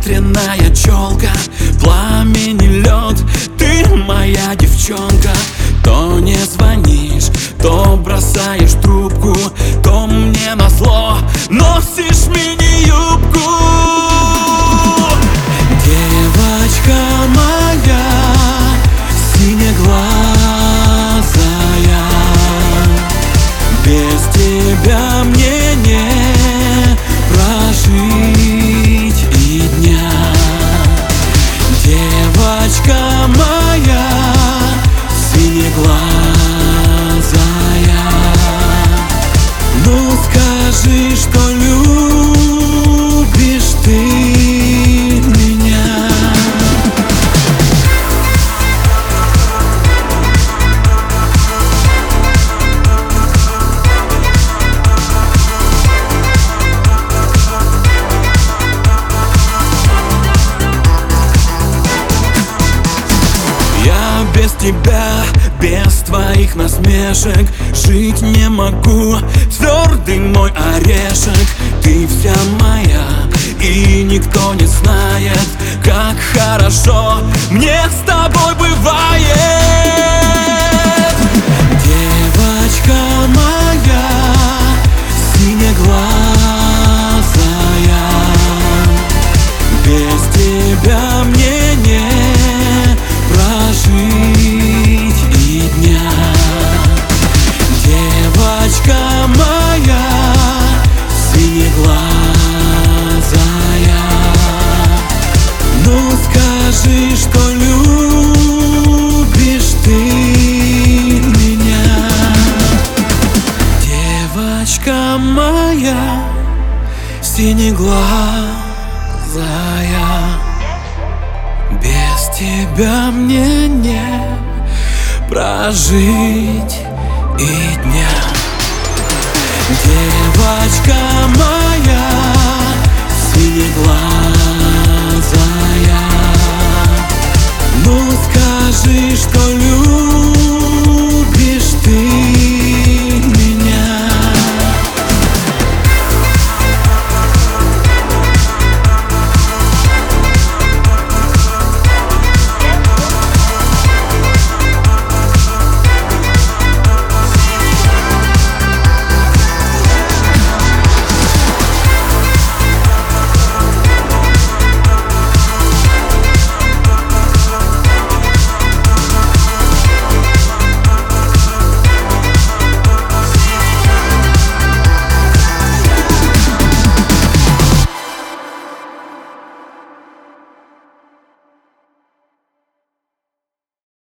ветреная челка, пламени лед, ты моя девчонка. То не звонишь, то бросаешь трубку, то мне назло носишь мини-юбку. Девочка моя, синеглазая, без тебя мне не прожить и дня. Девочка моя, синеглазая, ну скажи, что любишь ты меня. Я без тебя, без твоих насмешек жить не могу, твердый мой орешек. Ты вся моя, и никто не знает, как хорошо мне с тобой бывает. Девочка моя, синеглазая, без тебя мне не прожить и дня. Девочка моя, синеглазая, ну скажи, что любишь ты меня. Девочка моя, синеглазая, без тебя мне не прожить и дня. Девочка